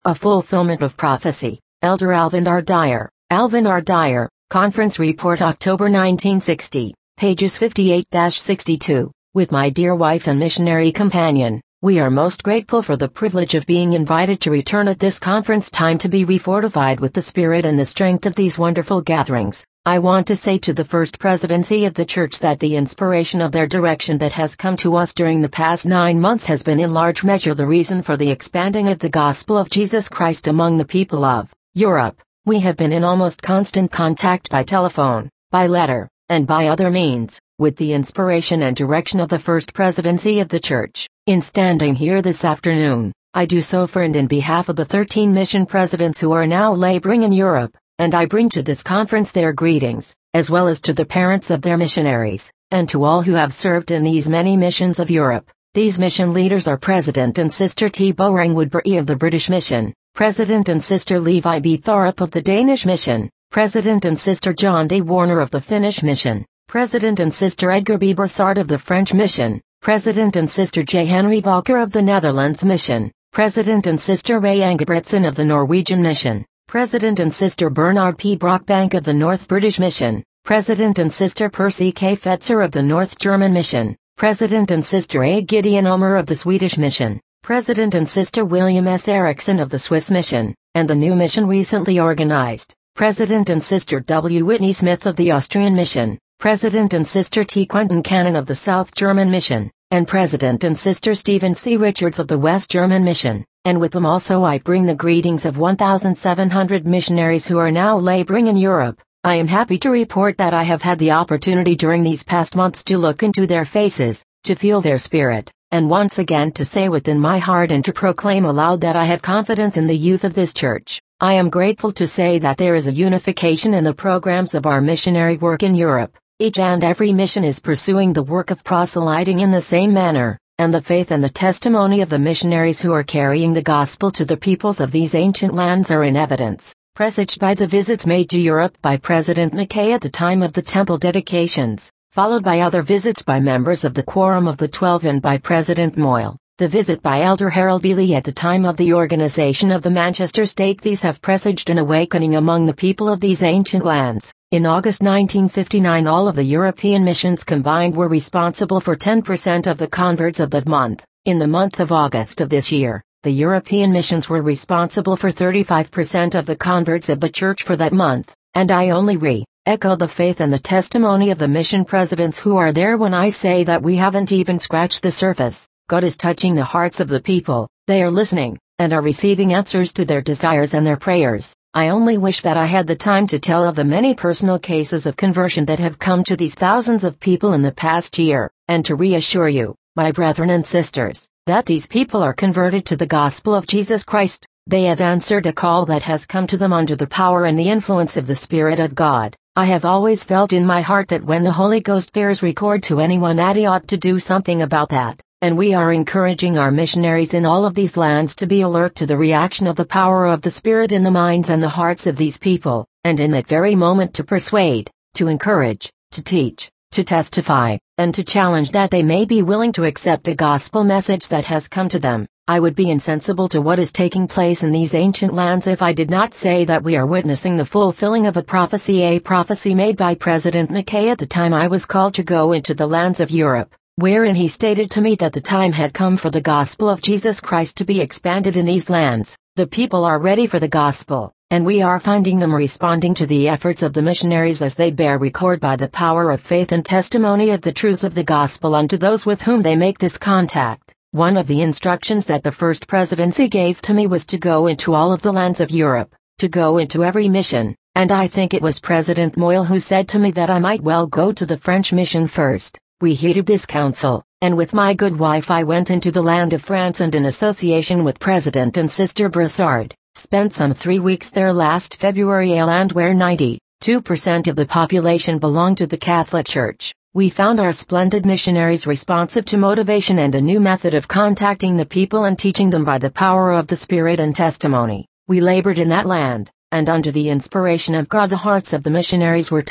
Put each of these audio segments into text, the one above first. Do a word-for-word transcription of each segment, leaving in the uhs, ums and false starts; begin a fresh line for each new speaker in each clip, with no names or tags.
A Fulfillment of Prophecy. Elder Alvin R. Dyer. Alvin R. Dyer, Conference Report October nineteen sixty, pages fifty-eight to sixty-two. With my dear wife and missionary companion, we are most grateful for the privilege of being invited to return at this conference time to be refortified with the spirit and the strength of these wonderful gatherings. I want to say to the First Presidency of the Church that the inspiration of their direction that has come to us during the past nine months has been in large measure the reason for the expanding of the gospel of Jesus Christ among the people of Europe. We have been in almost constant contact by telephone, by letter, and by other means, with the inspiration and direction of the First Presidency of the Church. In standing here this afternoon, I do so for and in behalf of the thirteen mission presidents who are now laboring in Europe, and I bring to this conference their greetings, as well as to the parents of their missionaries, and to all who have served in these many missions of Europe. These mission leaders are President and Sister T. Bowring Woodbury of the British Mission, President and Sister Levi B. Thorup of the Danish Mission, President and Sister John D. Warner of the Finnish Mission, President and Sister Edgar B. Broussard of the French Mission, President and Sister J. Henry Volker of the Netherlands Mission, President and Sister Ray Engebretson of the Norwegian Mission, President and Sister Bernard P. Brockbank of the North British Mission, President and Sister Percy K. Fetzer of the North German Mission, President and Sister A. Gideon Omer of the Swedish Mission, President and Sister William S. Erickson of the Swiss Mission, and the new mission recently organized, President and Sister W. Whitney Smith of the Austrian Mission, President and Sister T. Quentin Cannon of the South German Mission, and President and Sister Stephen C. Richards of the West German Mission. And with them also I bring the greetings of one thousand seven hundred missionaries who are now laboring in Europe. I am happy to report that I have had the opportunity during these past months to look into their faces, to feel their spirit, and once again to say within my heart and to proclaim aloud that I have confidence in the youth of this church. I am grateful to say that there is a unification in the programs of our missionary work in Europe. Each and every mission is pursuing the work of proselyting in the same manner, and the faith and the testimony of the missionaries who are carrying the gospel to the peoples of these ancient lands are in evidence, presaged by the visits made to Europe by President Mackay at the time of the temple dedications, followed by other visits by members of the Quorum of the Twelve and by President Moyle, the visit by Elder Harold Bealey at the time of the organization of the Manchester Stake. These have presaged an awakening among the people of these ancient lands. In August nineteen fifty-nine, all of the European missions combined were responsible for ten percent of the converts of that month. In the month of August of this year, the European missions were responsible for thirty-five percent of the converts of the church for that month, and I only re-echo the faith and the testimony of the mission presidents who are there when I say that we haven't even scratched the surface. God is touching the hearts of the people, they are listening, and are receiving answers to their desires and their prayers. I only wish that I had the time to tell of the many personal cases of conversion that have come to these thousands of people in the past year, and to reassure you, my brethren and sisters, that these people are converted to the gospel of Jesus Christ. They have answered a call that has come to them under the power and the influence of the Spirit of God. I have always felt in my heart that when the Holy Ghost bears record to anyone that he ought to do something about that. And we are encouraging our missionaries in all of these lands to be alert to the reaction of the power of the Spirit in the minds and the hearts of these people, and in that very moment to persuade, to encourage, to teach, to testify, and to challenge that they may be willing to accept the gospel message that has come to them. I would be insensible to what is taking place in these ancient lands if I did not say that we are witnessing the fulfilling of a prophecy, a prophecy made by President Mackay at the time I was called to go into the lands of Europe, wherein he stated to me that the time had come for the gospel of Jesus Christ to be expanded in these lands. The people are ready for the gospel, and we are finding them responding to the efforts of the missionaries as they bear record by the power of faith and testimony of the truths of the gospel unto those with whom they make this contact. One of the instructions that the First Presidency gave to me was to go into all of the lands of Europe, to go into every mission, and I think it was President Moyle who said to me that I might well go to the French mission first. We heeded this counsel, and with my good wife I went into the land of France and in association with President and Sister Broussard, spent some three weeks there last February, a land where ninety-two percent of the population belonged to the Catholic Church. We found our splendid missionaries responsive to motivation and a new method of contacting the people and teaching them by the power of the Spirit and testimony. We labored in that land, and under the inspiration of God the hearts of the missionaries were touched.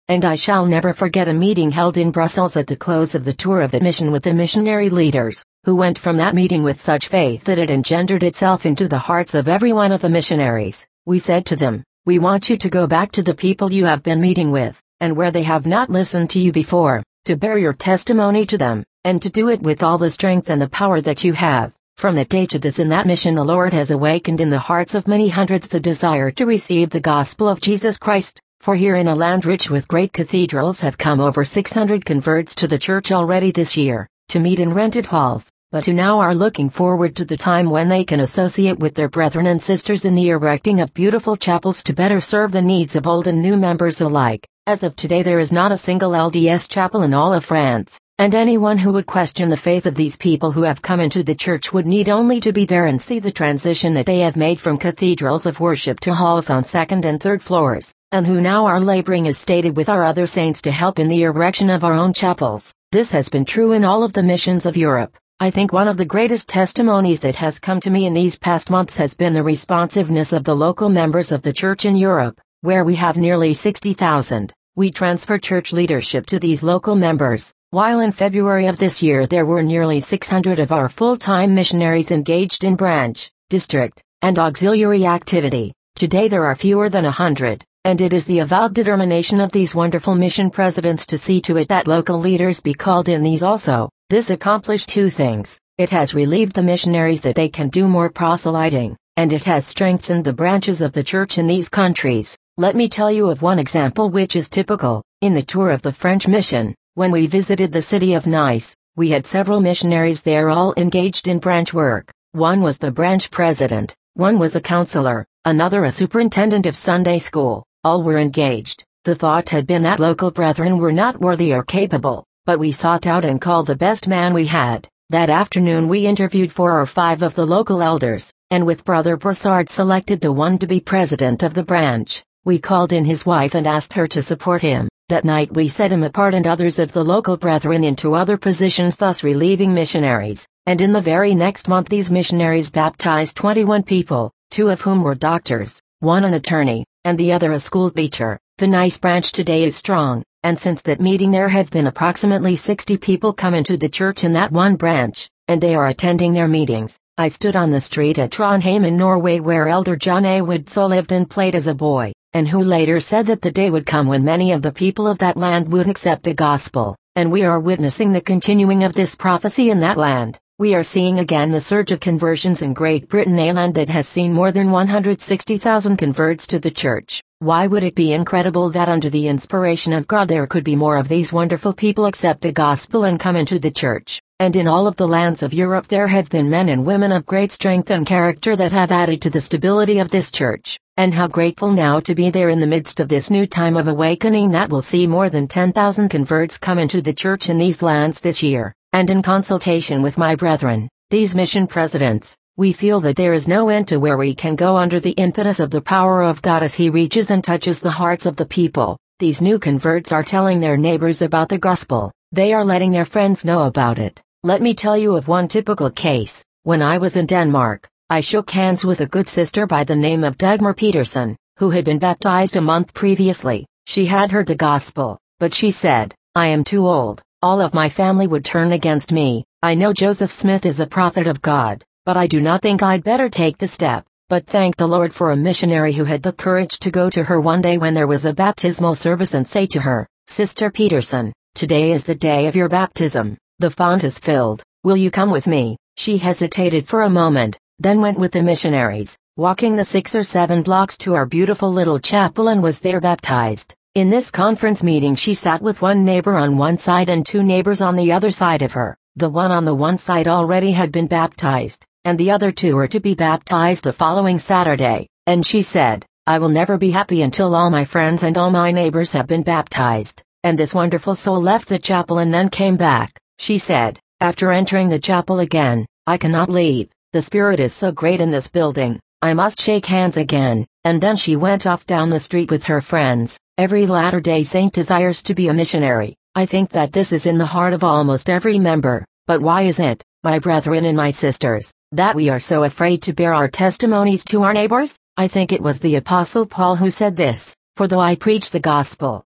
and I shall never forget a meeting held in Brussels at the close of the tour of the mission with the missionary leaders, who went from that meeting with such faith that it engendered itself into the hearts of every one of the missionaries. We said to them, "We want you to go back to the people you have been meeting with, and where they have not listened to you before, to bear your testimony to them, and to do it with all the strength and the power that you have." From that day to this in that mission the Lord has awakened in the hearts of many hundreds the desire to receive the gospel of Jesus Christ, for here in a land rich with great cathedrals have come over six hundred converts to the church already this year, to meet in rented halls, but who now are looking forward to the time when they can associate with their brethren and sisters in the erecting of beautiful chapels to better serve the needs of old and new members alike. As of today there is not a single L D S chapel in all of France, and anyone who would question the faith of these people who have come into the church would need only to be there and see the transition that they have made from cathedrals of worship to halls on second and third floors, and who now are laboring as stated with our other saints to help in the erection of our own chapels. This has been true in all of the missions of Europe. I think one of the greatest testimonies that has come to me in these past months has been the responsiveness of the local members of the church in Europe, where we have nearly sixty thousand. We transfer church leadership to these local members, while in February of this year there were nearly six hundred of our full-time missionaries engaged in branch, district, and auxiliary activity. Today there are fewer than a hundred, and it is the avowed determination of these wonderful mission presidents to see to it that local leaders be called in these also. This accomplished two things: it has relieved the missionaries that they can do more proselyting, and it has strengthened the branches of the church in these countries. Let me tell you of one example which is typical. In the tour of the French mission, when we visited the city of Nice, we had several missionaries there all engaged in branch work. One was the branch president, one was a counselor, another a superintendent of Sunday school. All were engaged. The thought had been that local brethren were not worthy or capable, but we sought out and called the best man we had. That afternoon we interviewed four or five of the local elders, and with Brother Brassard selected the one to be president of the branch. We called in his wife and asked her to support him. That night we set him apart and others of the local brethren into other positions, thus relieving missionaries, and in the very next month these missionaries baptized twenty-one people, two of whom were doctors, one an attorney, and the other a school teacher. The Nice branch today is strong, and since that meeting there have been approximately sixty people come into the church in that one branch, and they are attending their meetings. I stood on the street at Trondheim in Norway where Elder John A. Woodso lived and played as a boy, and who later said that the day would come when many of the people of that land would accept the gospel, and we are witnessing the continuing of this prophecy in that land. We are seeing again the surge of conversions in Great Britain, a land that has seen more than one hundred sixty thousand converts to the church. Why would it be incredible that under the inspiration of God there could be more of these wonderful people accept the gospel and come into the church? And in all of the lands of Europe there have been men and women of great strength and character that have added to the stability of this church. And how grateful now to be there in the midst of this new time of awakening that will see more than ten thousand converts come into the church in these lands this year. And in consultation with my brethren, these mission presidents, we feel that there is no end to where we can go under the impetus of the power of God as He reaches and touches the hearts of the people. These new converts are telling their neighbors about the gospel. They are letting their friends know about it. Let me tell you of one typical case. When I was in Denmark, I shook hands with a good sister by the name of Dagmar Peterson, who had been baptized a month previously. She had heard the gospel, but she said, "I am too old. All of my family would turn against me. I know Joseph Smith is a prophet of God, but I do not think I'd better take the step." But thank the Lord for a missionary who had the courage to go to her one day when there was a baptismal service and say to her, "Sister Peterson, today is the day of your baptism. The font is filled. Will you come with me?" She hesitated for a moment, then went with the missionaries, walking the six or seven blocks to our beautiful little chapel and was there baptized. In this conference meeting she sat with one neighbor on one side and two neighbors on the other side of her. The one on the one side already had been baptized, and the other two were to be baptized the following Saturday, and she said, "I will never be happy until all my friends and all my neighbors have been baptized." And this wonderful soul left the chapel and then came back. She said, after entering the chapel again, "I cannot leave. The spirit is so great in this building. I must shake hands again." And then she went off down the street with her friends. Every Latter-day Saint desires to be a missionary. I think that this is in the heart of almost every member. But why is it, my brethren and my sisters, that we are so afraid to bear our testimonies to our neighbors? I think it was the Apostle Paul who said this, "For though I preach the gospel,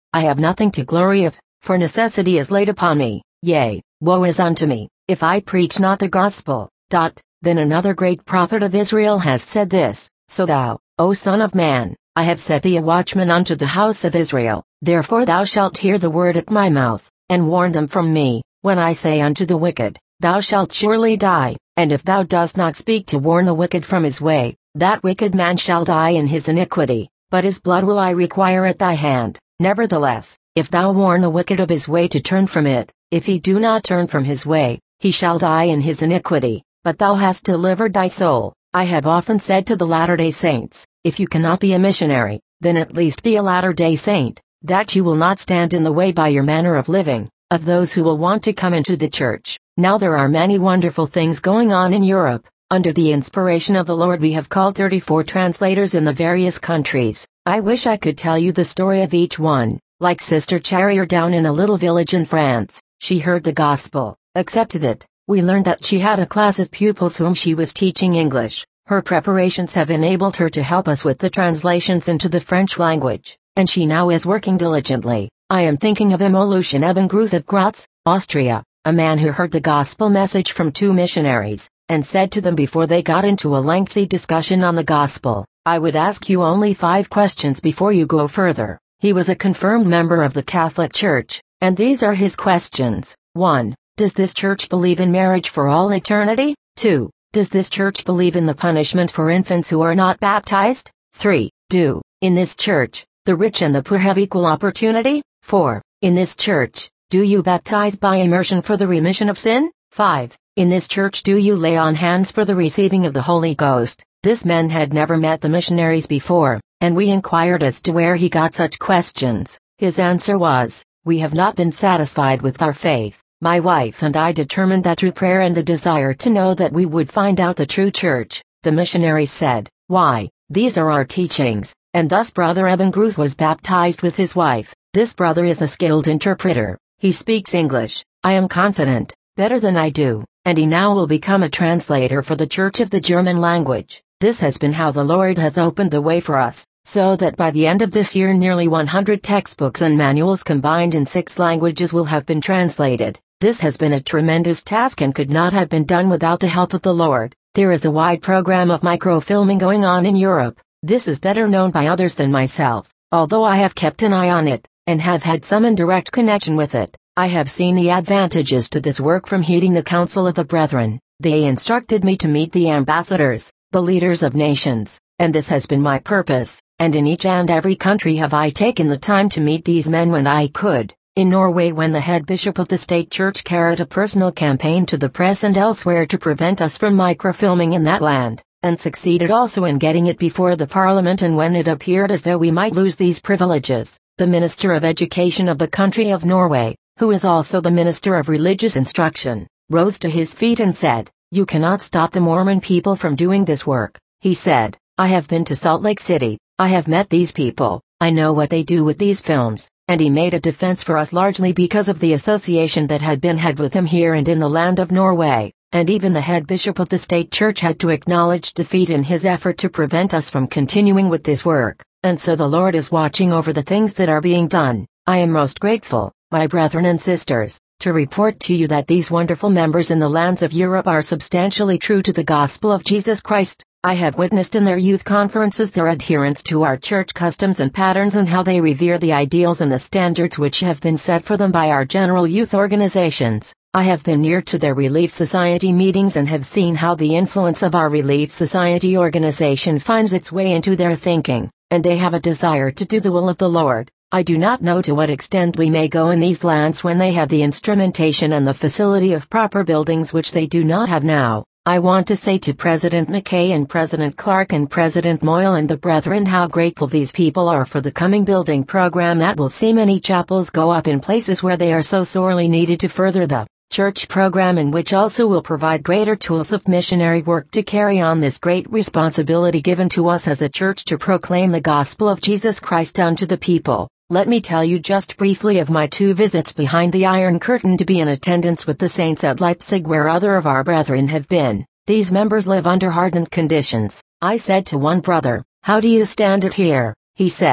I have nothing to glory of, for necessity is laid upon me, yea, woe is unto me, if I preach not the gospel. Dot. Then another great prophet of Israel has said this, So thou, O son of man, I have set thee a watchman unto the house of Israel, therefore thou shalt hear the word at my mouth, and warn them from me, when I say unto the wicked, Thou shalt surely die, and if thou dost not speak to warn the wicked from his way, that wicked man shall die in his iniquity, but his blood will I require at thy hand. Nevertheless, if thou warn the wicked of his way to turn from it, if he do not turn from his way, he shall die in his iniquity, but thou hast delivered thy soul. I have often said to the Latter-day Saints, if you cannot be a missionary, then at least be a Latter-day Saint, that you will not stand in the way by your manner of living, of those who will want to come into the church. Now there are many wonderful things going on in Europe. Under the inspiration of the Lord we have called thirty-four translators in the various countries. I wish I could tell you the story of each one. Like Sister Charrier down in a little village in France, she heard the gospel, accepted it. We learned that she had a class of pupils whom she was teaching English. Her preparations have enabled her to help us with the translations into the French language, and she now is working diligently. I am thinking of Emolution Ebengroth of Graz, Austria, a man who heard the gospel message from two missionaries, and said to them before they got into a lengthy discussion on the gospel, I would ask you only five questions before you go further. He was a confirmed member of the Catholic Church, and these are his questions. one. Does this church believe in marriage for all eternity? two. Does this church believe in the punishment for infants who are not baptized? three. Do, in this church, the rich and the poor have equal opportunity? four. In this church, do you baptize by immersion for the remission of sin? five. In this church do you lay on hands for the receiving of the Holy Ghost? This man had never met the missionaries before, and we inquired as to where he got such questions. His answer was, we have not been satisfied with our faith. My wife and I determined that through prayer and the desire to know that we would find out the true church. The missionaries said, why, these are our teachings, and thus Brother Ebengroth was baptized with his wife. This brother is a skilled interpreter. He speaks English, I am confident, better than I do, and he now will become a translator for the Church of the German language. This has been how the Lord has opened the way for us, so that by the end of this year nearly one hundred textbooks and manuals combined in six languages will have been translated. This has been a tremendous task and could not have been done without the help of the Lord. There is a wide program of microfilming going on in Europe. This is better known by others than myself, although I have kept an eye on it, and have had some indirect connection with it. I have seen the advantages to this work from heeding the counsel of the brethren. They instructed me to meet the ambassadors, the leaders of nations, and this has been my purpose, and in each and every country have I taken the time to meet these men when I could. In Norway, when the head bishop of the state church carried a personal campaign to the press and elsewhere to prevent us from microfilming in that land, and succeeded also in getting it before the parliament, and when it appeared as though we might lose these privileges, the minister of education of the country of Norway, who is also the minister of religious instruction, rose to his feet and said, you cannot stop the Mormon people from doing this work. He said, I have been to Salt Lake City, I have met these people, I know what they do with these films, and he made a defense for us largely because of the association that had been had with him here and in the land of Norway, and even the head bishop of the state church had to acknowledge defeat in his effort to prevent us from continuing with this work, and so the Lord is watching over the things that are being done. I am most grateful, my brethren and sisters, to report to you that these wonderful members in the lands of Europe are substantially true to the gospel of Jesus Christ. I have witnessed in their youth conferences their adherence to our church customs and patterns, and how they revere the ideals and the standards which have been set for them by our general youth organizations. I have been near to their Relief Society meetings and have seen how the influence of our Relief Society organization finds its way into their thinking, and they have a desire to do the will of the Lord. I do not know to what extent we may go in these lands when they have the instrumentation and the facility of proper buildings which they do not have now. I want to say to President McKay and President Clark and President Moyle and the brethren how grateful these people are for the coming building program that will see many chapels go up in places where they are so sorely needed to further the church program, and which also will provide greater tools of missionary work to carry on this great responsibility given to us as a church to proclaim the gospel of Jesus Christ unto the people. Let me tell you just briefly of my two visits behind the Iron Curtain to be in attendance with the saints at Leipzig, where other of our brethren have been. These members live under hardened conditions. I said to one brother, how do you stand it here? He said,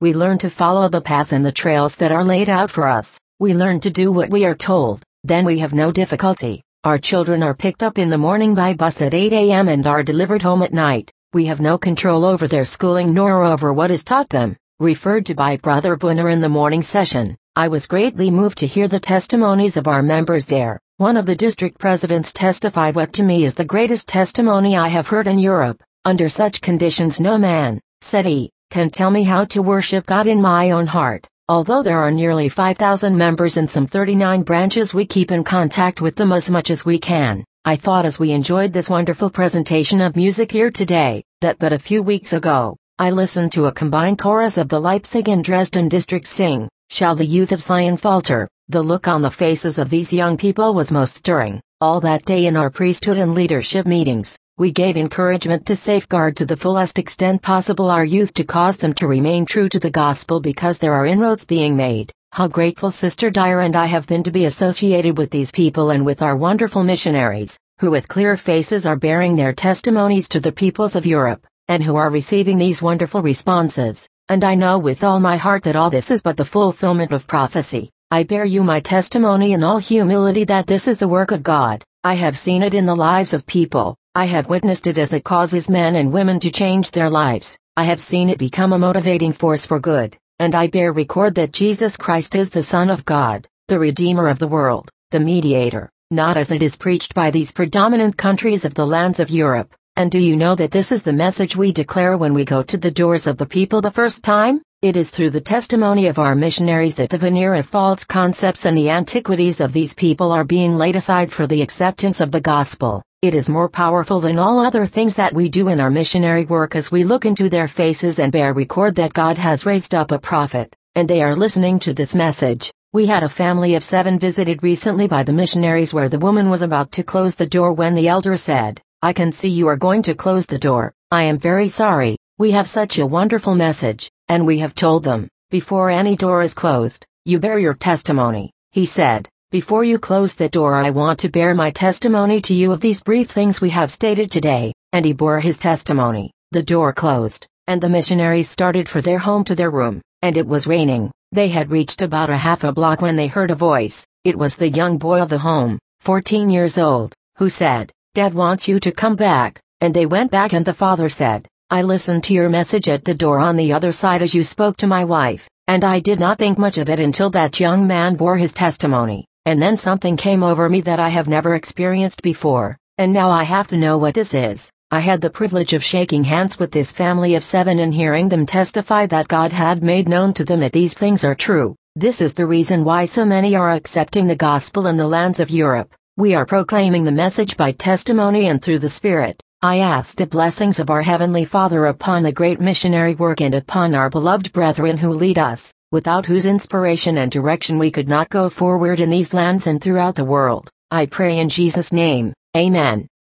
We learn to follow the path and the trails that are laid out for us. We learn to do what we are told. Then we have no difficulty. Our children are picked up in the morning by bus at eight a m and are delivered home at night. We have no control over their schooling nor over what is taught them. Referred to by Brother Bunner in the morning session, I was greatly moved to hear the testimonies of our members there. One of the district presidents testified what to me is the greatest testimony I have heard in Europe. Under such conditions no man, said he, can tell me how to worship God in my own heart. Although there are nearly five thousand members in some thirty-nine branches, we keep in contact with them as much as we can. I thought as we enjoyed this wonderful presentation of music here today, that but a few weeks ago, I listened to a combined chorus of the Leipzig and Dresden districts sing, "Shall the youth of Zion falter?" The look on the faces of these young people was most stirring. All that day in our priesthood and leadership meetings, we gave encouragement to safeguard to the fullest extent possible our youth, to cause them to remain true to the gospel, because there are inroads being made. How grateful Sister Dyer and I have been to be associated with these people and with our wonderful missionaries, who with clear faces are bearing their testimonies to the peoples of Europe, and who are receiving these wonderful responses. And I know with all my heart that all this is but the fulfillment of prophecy. I bear you my testimony in all humility that this is the work of God. I have seen it in the lives of people. I have witnessed it as it causes men and women to change their lives. I have seen it become a motivating force for good. And I bear record that Jesus Christ is the Son of God, the Redeemer of the world, the Mediator, not as it is preached by these predominant countries of the lands of Europe. And do you know that this is the message we declare when we go to the doors of the people the first time? It is through the testimony of our missionaries that the veneer of false concepts and the antiquities of these people are being laid aside for the acceptance of the gospel. It is more powerful than all other things that we do in our missionary work, as we look into their faces and bear record that God has raised up a prophet, and they are listening to this message. We had a family of seven visited recently by the missionaries, where the woman was about to close the door when the elder said, "I can see you are going to close the door. I am very sorry. We have such a wonderful message, and we have told them, before any door is closed, you bear your testimony." He said, "Before you close the door, I want to bear my testimony to you of these brief things we have stated today." And he bore his testimony. The door closed, and the missionaries started for their home to their room, and it was raining. They had reached about a half a block when they heard a voice. It was the young boy of the home, fourteen years old, who said, "Dad wants you to come back." And they went back, and the father said, "I listened to your message at the door on the other side as you spoke to my wife, and I did not think much of it until that young man bore his testimony. And then something came over me that I have never experienced before, and now I have to know what this is." I had the privilege of shaking hands with this family of seven and hearing them testify that God had made known to them that these things are true. This is the reason why so many are accepting the gospel in the lands of Europe. We are proclaiming the message by testimony and through the Spirit. I ask the blessings of our Heavenly Father upon the great missionary work and upon our beloved brethren who lead us, without whose inspiration and direction we could not go forward in these lands and throughout the world. I pray in Jesus' name. Amen.